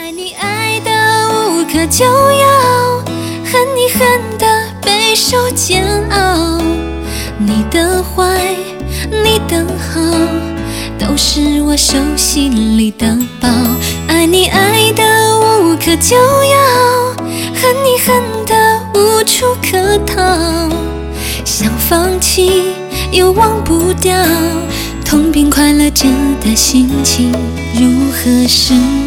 爱你爱得无可救药，恨你恨得备受煎熬。你的坏，你的好，都是我手心里的宝。爱你爱得无可救药，恨你恨得无处可逃。想放弃又忘不掉，痛并快乐着的心情如何是